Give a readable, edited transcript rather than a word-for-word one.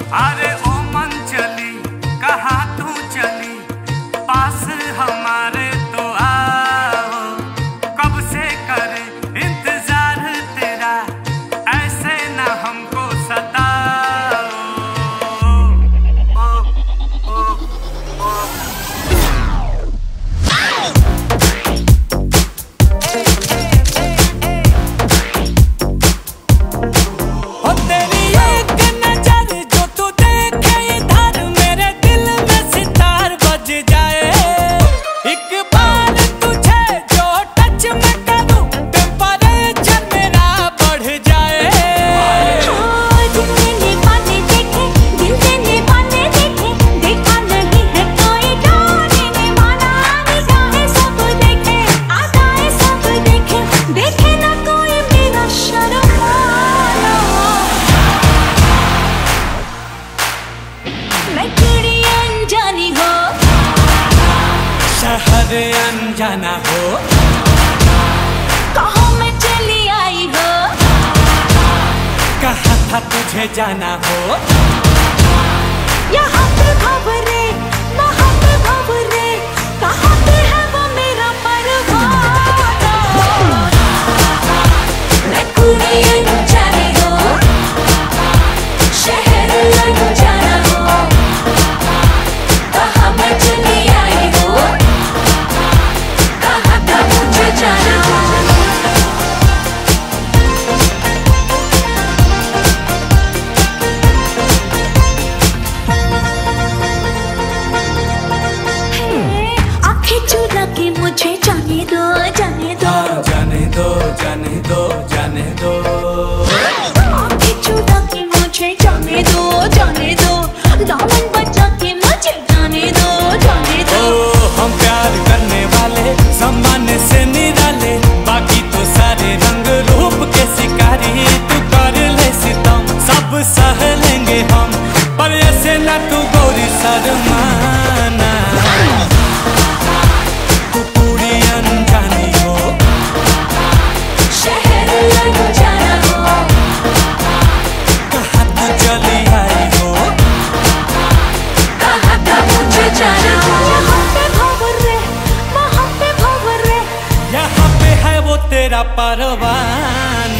अरे ओ मन चली कहाँ तू चली, पास हमारे तो आओ। कब से करे इंतजार तेरा, ऐसे ना हमको सताओ। ओ तेरी एक नजर जो तू देखे इधर, मेरे दिल में सितार बज जाए। एक बार तुझे जो टच में करूं, टेम्परेचर मेरा बढ़ जाए। दिल ने बातें देखे, दिल ने बातें देखे, देखा नहीं है कोई जाने वाला। निगाहें सब देखे, अदाएं सब देखे, देखे ना कोई मेरा शर्म वाला। मैं कुड़ी अनजानी हो, शहर अनजाना हो, कहाँ मैं चली आई हो। कहा था तुझे जाना हो। यहाँ पे खबरें, वहाँ पे खबरें, कहाँ पे है वो मेरा परवाना। मैं कुड़ी अनजानी हो, शहर अनजाना हो, कहाँ मैं चली आई हो, कहाँ था मुझे जाना हो। आंखें चुरा के मुझे जाने दो, जाने दो। जाने दो जाने दो जाने दो। आंखें चुरा के मुझे जाने दो, जाने दो। दामन बचा के मुझे जाने दो, जाने दो। ओ हम प्यार करने वाले सामान्य से निराले, बाकी तो सारे रंग रूप के शिकारी। तू कर ले सितम सब सह लेंगे हम, पर ऐसे ना तू गौरी शर्माना। तू पूरी अनजानी हो, शहर अनजाना हो, कहाँ तू चली आई हो। कहाँ था मुझे जाना हो। यहाँ पे खबरें, वहाँ पे खबरें, यहाँ पे है वो तेरा परवाना।